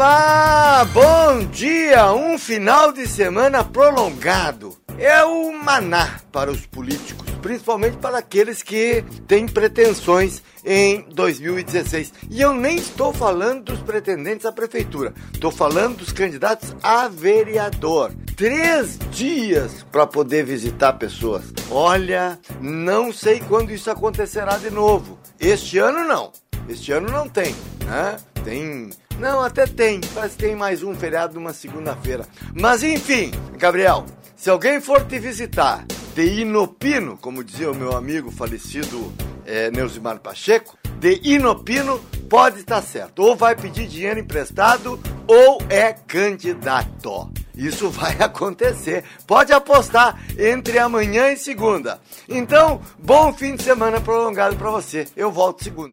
Olá, bom dia! Um final de semana prolongado é o maná para os políticos, principalmente para aqueles que têm pretensões em 2016. E eu nem estou falando dos pretendentes à prefeitura, estou falando dos candidatos a vereador. 3 dias para poder visitar pessoas. Olha, não sei quando isso acontecerá de novo. Este ano não. Este ano não tem, né? Não, até tem. Parece que tem mais um feriado numa segunda-feira. Mas enfim, Gabriel, se alguém for te visitar de inopino, como dizia o meu amigo falecido Neusimar Pacheco, de inopino pode estar certo. Ou vai pedir dinheiro emprestado ou é candidato. Isso vai acontecer. Pode apostar entre amanhã e segunda. Então, bom fim de semana prolongado para você. Eu volto segunda.